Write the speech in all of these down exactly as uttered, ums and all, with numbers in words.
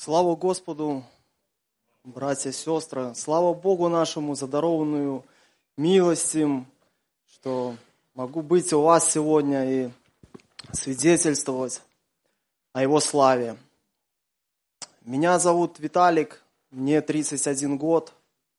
Слава Господу, братья и сестры, слава Богу нашему за дарованную милость им, что могу быть у вас сегодня и свидетельствовать о Его славе. Меня зовут Виталик, мне тридцать один год.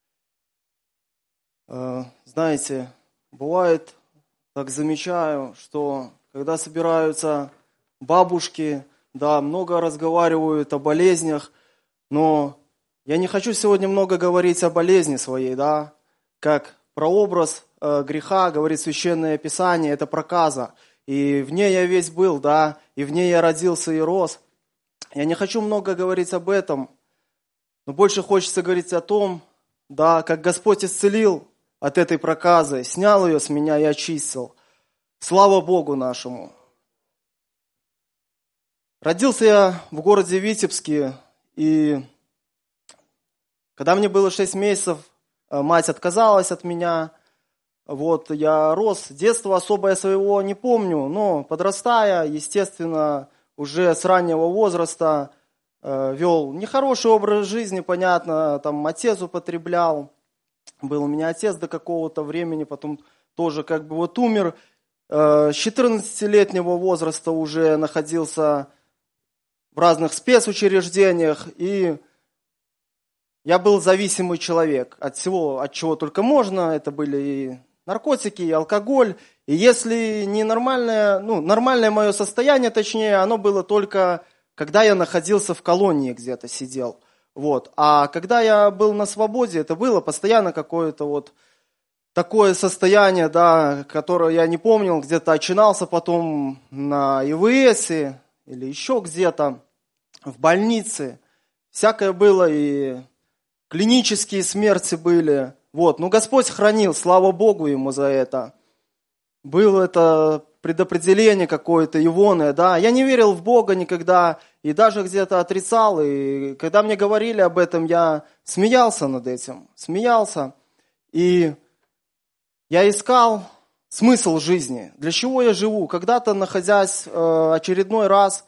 Знаете, бывает, так замечаю, что когда собираются бабушки, да, много разговаривают о болезнях, но я не хочу сегодня много говорить о болезни своей, да, как прообраз э, греха, говорит Священное Писание, это проказа, и в ней я весь был, да, и в ней я родился и рос. Я не хочу много говорить об этом, но больше хочется говорить о том, да, как Господь исцелил от этой проказы, снял ее с меня и очистил. Слава Богу нашему! Родился я в городе Витебске, и когда мне было шесть месяцев, мать отказалась от меня. Вот, я рос, детства особо я своего не помню, но подрастая, естественно, уже с раннего возраста э, вел нехороший образ жизни, понятно, там отец употреблял. Был у меня отец до какого-то времени, потом тоже как бы вот умер. Э, с четырнадцатилетнего возраста уже находился в разных спецучреждениях, и я был зависимый человек от всего, от чего только можно. Это были и наркотики, и алкоголь. И если не нормальное, ну, нормальное мое состояние, точнее, оно было только, когда я находился в колонии где-то, сидел. Вот. А когда я был на свободе, это было постоянно какое-то вот такое состояние, да, которое я не помнил, где-то очинался потом на ИВСе или еще где-то, в больнице. Всякое было, и клинические смерти были. Вот. Но Господь хранил, слава Богу Ему за это. Было это предопределение какое-то егоное, да. Я не верил в Бога никогда, и даже где-то отрицал. И когда мне говорили об этом, я смеялся над этим, смеялся. И я искал смысл жизни. Для чего я живу? Когда-то, находясь э, очередной раз,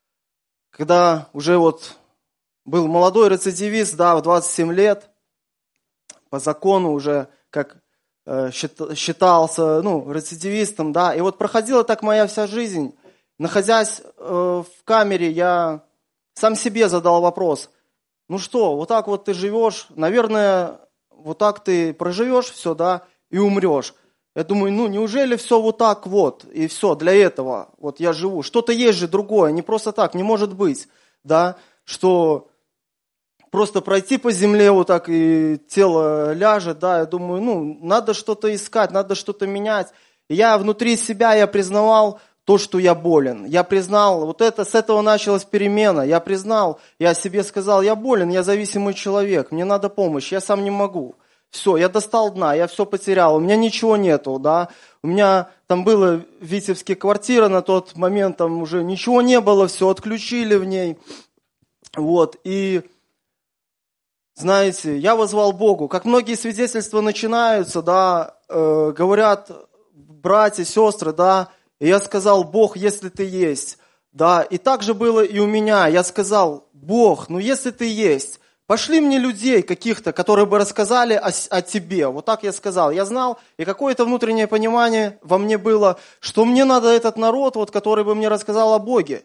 когда уже вот был молодой рецидивист, да, в двадцать семь лет, по закону уже как э, считался, ну, рецидивистом, да, и вот проходила так моя вся жизнь. Находясь э, в камере, я сам себе задал вопрос: ну что, вот так вот ты живешь, наверное, вот так ты проживешь все, да, и умрешь. Я думаю, ну неужели все вот так вот, и все, для этого вот я живу. Что-то есть же другое, не просто так, не может быть, да, что просто пройти по земле вот так и тело ляжет, да, я думаю, ну надо что-то искать, надо что-то менять. И я внутри себя, я признавал то, что я болен. Я признал, вот это, с этого началась перемена, я признал, я себе сказал, я болен, я зависимый человек, мне надо помощь, я сам не могу. Все, я достал дна, я все потерял, у меня ничего нету, да. У меня там была в Витебске квартира на тот момент, там уже ничего не было, все отключили в ней. Вот, и знаете, я воззвал Богу. Как многие свидетельства начинаются, да, э, говорят братья, сестры, да, и я сказал: Бог, если ты есть, да, и так же было и у меня. Я сказал: Бог, ну если ты есть, пошли мне людей каких-то, которые бы рассказали о, о тебе. Вот так я сказал. Я знал, и какое-то внутреннее понимание во мне было, что мне надо этот народ, вот, который бы мне рассказал о Боге.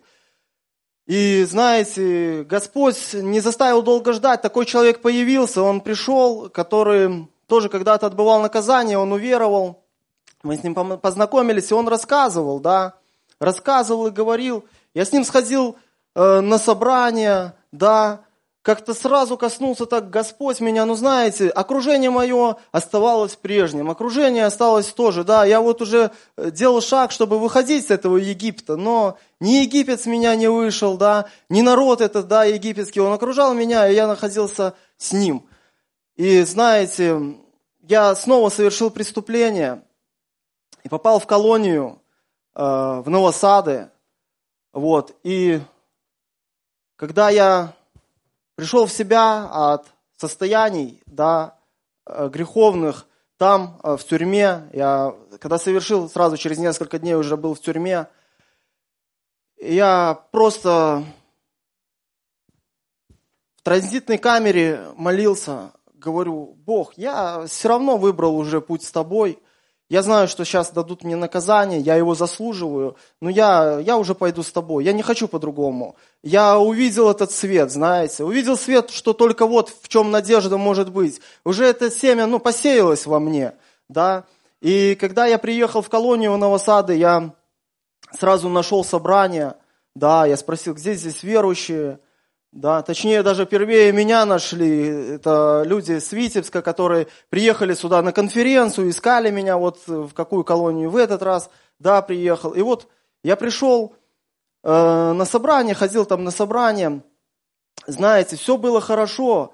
И знаете, Господь не заставил долго ждать. Такой человек появился, он пришел, который тоже когда-то отбывал наказание, он уверовал. Мы с ним познакомились, и он рассказывал, да, рассказывал и говорил. Я с ним сходил э, на собрание, да, как-то сразу коснулся так Господь меня, ну знаете, окружение мое оставалось прежним, окружение осталось тоже, да, я вот уже делал шаг, чтобы выходить с этого Египта, но ни Египет с меня не вышел, да, ни народ этот, да, египетский, он окружал меня, и я находился с ним. И знаете, я снова совершил преступление и попал в колонию э, в Новосады, вот, и когда я пришел в себя от состояний, да, греховных, там, в тюрьме. Я, когда совершил, сразу через несколько дней уже был в тюрьме. Я просто транзитной камере молился, говорю: Бог, я все равно выбрал уже путь с тобой. Я знаю, что сейчас дадут мне наказание, я его заслуживаю, но я, я уже пойду с тобой, я не хочу по-другому. Я увидел этот свет, знаете, увидел свет, что только вот в чем надежда может быть. Уже это семя, ну, посеялось во мне, да. И когда я приехал в колонию Новосады, я сразу нашел собрание, да, я спросил, где здесь верующие. Да, точнее, даже первее меня нашли, это люди с Витебска, которые приехали сюда на конференцию, искали меня, вот в какую колонию в этот раз, да, приехал. И вот я пришел э, на собрание, ходил там на собрание, знаете, все было хорошо,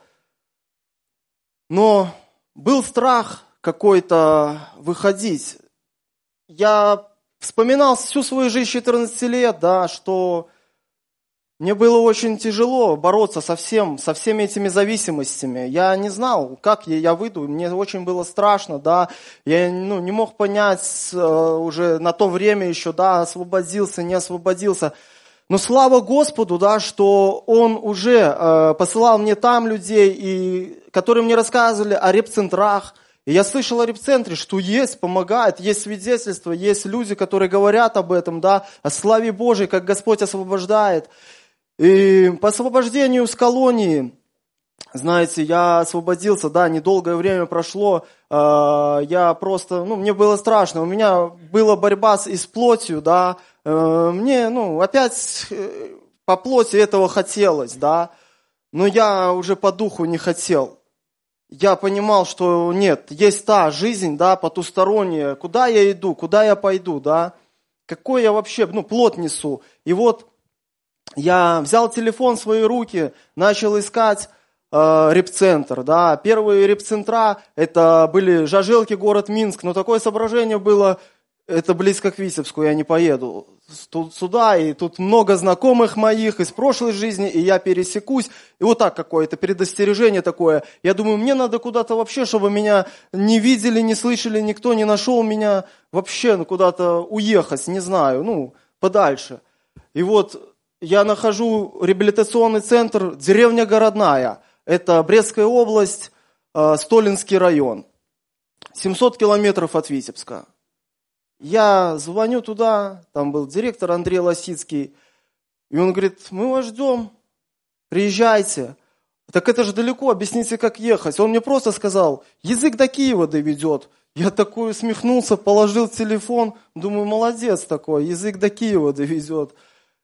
но был страх какой-то выходить. Я вспоминал всю свою жизнь четырнадцати лет, да, что... Мне было очень тяжело бороться со, всем, со всеми этими зависимостями. Я не знал, как я, я выйду. Мне очень было страшно, да. Я ну, не мог понять э, уже на то время еще, да, освободился, не освободился. Но слава Господу, да, что Он уже э, посылал мне там людей, и, которые мне рассказывали о репцентрах. И я слышал о репцентре, что есть, помогает, есть свидетельства, есть люди, которые говорят об этом, да, о славе Божией, как Господь освобождает. И по освобождению с колонии, знаете, я освободился, да, недолгое время прошло, э, я просто, ну, мне было страшно, у меня была борьба с, и с плотью, да, э, мне, ну, опять э, по плоти этого хотелось, да, но я уже по духу не хотел. Я понимал, что нет, есть та жизнь, да, потусторонняя, куда я иду, куда я пойду, да, какой я вообще, ну, плот несу, и вот я взял телефон в свои руки, начал искать э, репцентр. Да. Первые репцентра, это были Жажелки, город Минск, но такое соображение было, это близко к Витебску, я не поеду тут, сюда, и тут много знакомых моих из прошлой жизни, и я пересекусь. И вот так какое-то предостережение такое. Я думаю, мне надо куда-то вообще, чтобы меня не видели, не слышали, никто не нашел меня, вообще ну, куда-то уехать, не знаю, ну, подальше. И вот... Я нахожу реабилитационный центр «Деревня Городная». Это Брестская область, Столинский район. семьсот километров от Витебска. Я звоню туда, там был директор Андрей Лосицкий. И он говорит, мы вас ждем, приезжайте. Так это же далеко, объясните, как ехать. Он мне просто сказал, язык до Киева доведет. Я такой усмехнулся, положил телефон, думаю, молодец такой, язык до Киева доведет.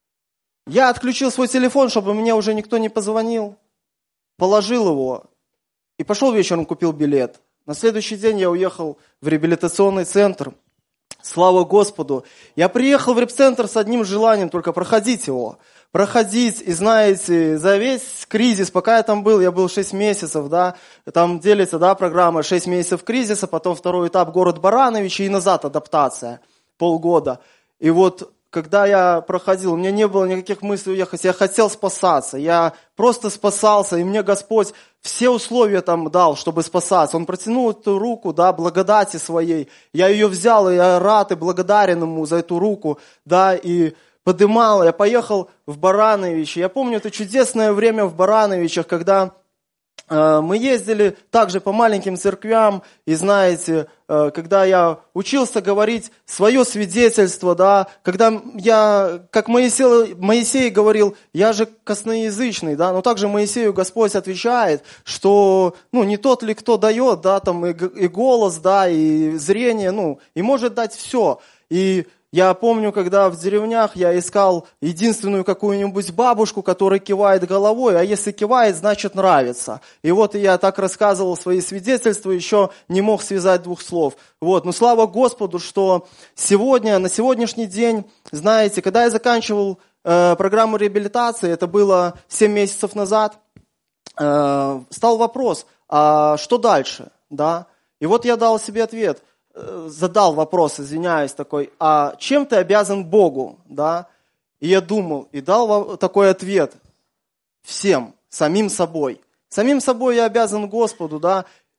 Я отключил свой телефон, чтобы мне уже никто не позвонил, положил его и пошел вечером, купил билет. На следующий день я уехал в реабилитационный центр. Слава Господу. Я приехал в репцентр с одним желанием, только проходить его. Проходить, и знаете, за весь кризис, пока я там был, я был шесть месяцев, да, там делится, да, программа шесть месяцев кризиса, потом второй этап город Барановичи и назад адаптация, полгода. И вот когда я проходил, у меня не было никаких мыслей уехать, я хотел спасаться, я просто спасался, и мне Господь все условия там дал, чтобы спасаться. Он протянул эту руку, да, благодати своей, я ее взял, и я рад и благодарен ему за эту руку, да, и подымал, я поехал в Барановичи. Я помню это чудесное время в Барановичах, когда мы ездили также по маленьким церквям, и знаете, когда я учился говорить свое свидетельство, да, когда я, как Моисей, Моисей говорил, я же косноязычный, да, но также Моисею Господь отвечает, что, ну, не тот ли, кто дает, да, там и, и голос, да, и зрение, ну, и может дать все. И я помню, когда в деревнях я искал единственную какую-нибудь бабушку, которая кивает головой, а если кивает, значит нравится. И вот я так рассказывал свои свидетельства, еще не мог связать двух слов. Вот. Но слава Господу, что сегодня, на сегодняшний день, знаете, когда я заканчивал э, программу реабилитации, это было семь месяцев назад, э, стал вопрос, а что дальше? Да? И вот я дал себе ответ. Задал вопрос, извиняюсь, такой, а чем ты обязан Богу, да? И я думал, и дал такой ответ всем, самим собой. Самим собой я обязан Господу, да?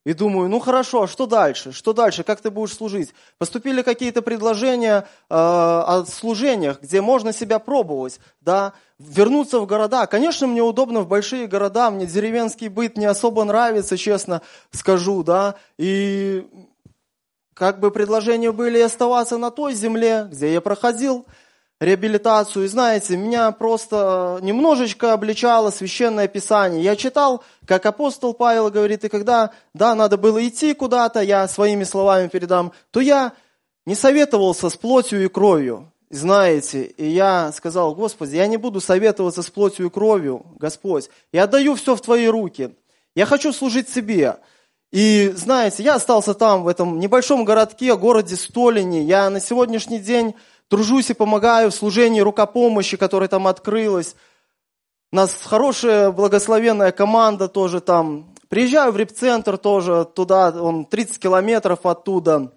И думаю, ну хорошо, а что дальше? Что дальше? Как ты будешь служить? Поступили какие-то предложения э, о служениях, где можно себя пробовать, да, вернуться в города. Конечно, мне удобно в большие города, мне деревенский быт не особо нравится, честно скажу, да, и как бы предложения были оставаться на той земле, где я проходил реабилитацию. И знаете, меня просто немножечко обличало Священное Писание. Я читал, как апостол Павел говорит, и когда, да, надо было идти куда-то, я своими словами передам, то я не советовался с плотью и кровью. Знаете, и я сказал, Господи, я не буду советоваться с плотью и кровью, Господь. Я отдаю все в Твои руки. Я хочу служить Тебе. И знаете, я остался там, в этом небольшом городке, городе Столине. Я на сегодняшний день тружусь и помогаю в служении рукопомощи, которая там открылась. У нас хорошая, благословенная команда тоже там. Приезжаю в репцентр тоже, туда, он тридцать километров оттуда.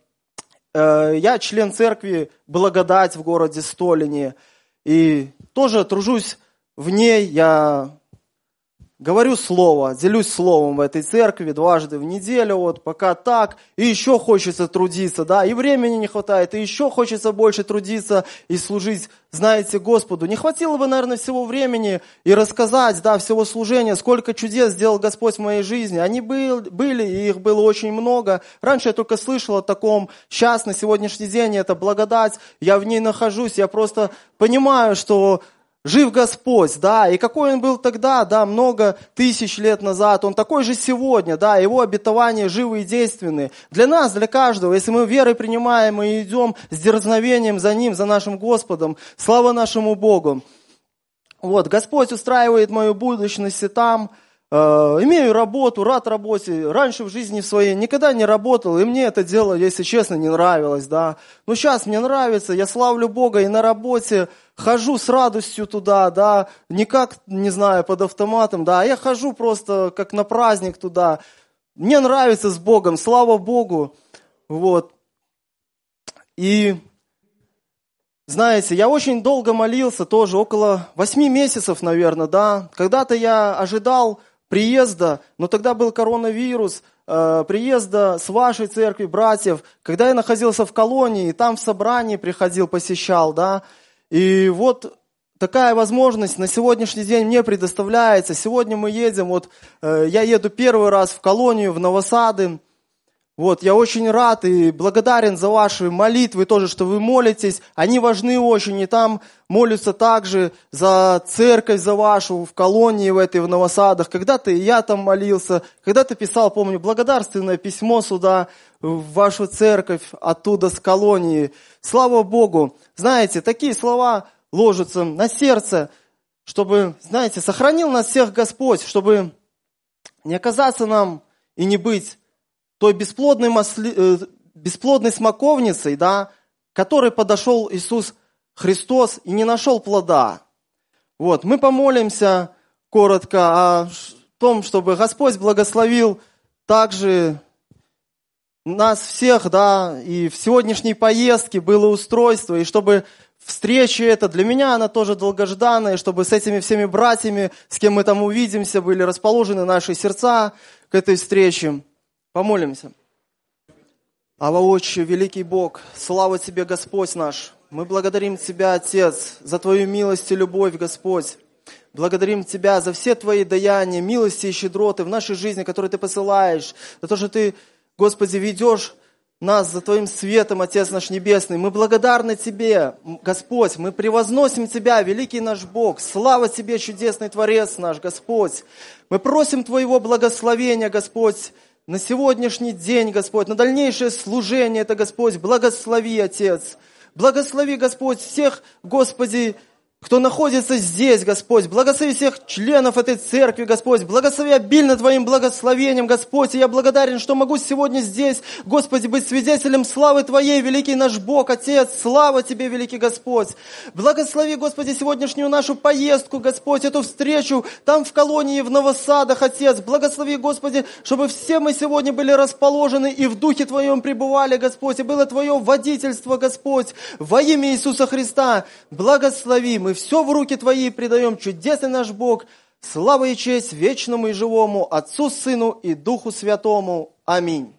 Я член церкви Благодать в городе Столине. И тоже тружусь в ней. Я говорю слово, делюсь словом в этой церкви дважды в неделю, вот пока так, и еще хочется трудиться, да, и времени не хватает, и еще хочется больше трудиться и служить, знаете, Господу. Не хватило бы, наверное, всего времени и рассказать, да, всего служения, сколько чудес сделал Господь в моей жизни. Они был, были, и их было очень много. Раньше я только слышал о таком, сейчас, на сегодняшний день, это благодать, я в ней нахожусь, я просто понимаю, что жив Господь, да, и какой Он был тогда, да, много тысяч лет назад, Он такой же сегодня, да, Его обетования живы и действенны. Для нас, для каждого, если мы верой принимаем и идем с дерзновением за Ним, за нашим Господом, слава нашему Богу. Вот, Господь устраивает мою будущность и там, э, имею работу, рад работе. Раньше в жизни в своей никогда не работал, и мне это дело, если честно, не нравилось, да. Но сейчас мне нравится, я славлю Бога и на работе хожу с радостью туда, да, не как, не знаю, под автоматом, да, я хожу просто как на праздник туда. Мне нравится с Богом, слава Богу, вот. И, знаете, я очень долго молился тоже, около восьми месяцев, наверное, да. Когда-то я ожидал приезда, но тогда был коронавирус, э, приезда с вашей церкви, братьев, когда я находился в колонии, там в собрании приходил, посещал, да. И вот такая возможность на сегодняшний день мне предоставляется. Сегодня мы едем, вот э, я еду первый раз в колонию, в Новосады. Вот, я очень рад и благодарен за ваши молитвы тоже, что вы молитесь. Они важны очень, и там молятся также за церковь, за вашу, в колонии в этой, в Новосадах. Когда-то и я там молился, когда-то писал, помню, благодарственное письмо сюда, в вашу церковь, оттуда, с колонии. Слава Богу! Знаете, такие слова ложатся на сердце, чтобы, знаете, сохранил нас всех Господь, чтобы не оказаться нам и не быть той бесплодной, масли, э, бесплодной смоковницей, да, которой подошел Иисус Христос и не нашел плода. Вот, мы помолимся коротко о том, чтобы Господь благословил также нас всех, да, и в сегодняшней поездке было устройство, и чтобы встреча эта, для меня она тоже долгожданная, чтобы с этими всеми братьями, с кем мы там увидимся, были расположены наши сердца к этой встрече. Помолимся. Ава, Отче, великий Бог, слава Тебе, Господь наш. Мы благодарим Тебя, Отец, за Твою милость и любовь, Господь. Благодарим Тебя за все Твои даяния, милости и щедроты в нашей жизни, которые Ты посылаешь, за то, что Ты, Господи, ведешь нас за Твоим светом, Отец наш Небесный. Мы благодарны Тебе, Господь, мы превозносим Тебя, великий наш Бог. Слава Тебе, чудесный Творец наш, Господь. Мы просим Твоего благословения, Господь, на сегодняшний день, Господь, на дальнейшее служение это, Господь, благослови, Отец. Благослови, Господь, всех, Господи, кто находится здесь, Господь. Благослови всех членов этой церкви, Господь. Благослови обильно Твоим благословением, Господь. И я благодарен, что могу сегодня здесь, Господи, быть свидетелем славы Твоей, великий наш Бог, Отец. Слава Тебе, великий Господь. Благослови, Господи, сегодняшнюю нашу поездку, Господь, эту встречу там в колонии, в Новосадах, Отец. Благослови, Господи, чтобы все мы сегодня были расположены и в Духе Твоем пребывали, Господь. И было Твое водительство, Господь, во имя Иисуса Христа. Благослови. Мы все в руки Твои предаем, чудесный наш Бог. Слава и честь вечному и живому Отцу, Сыну и Духу Святому. Аминь.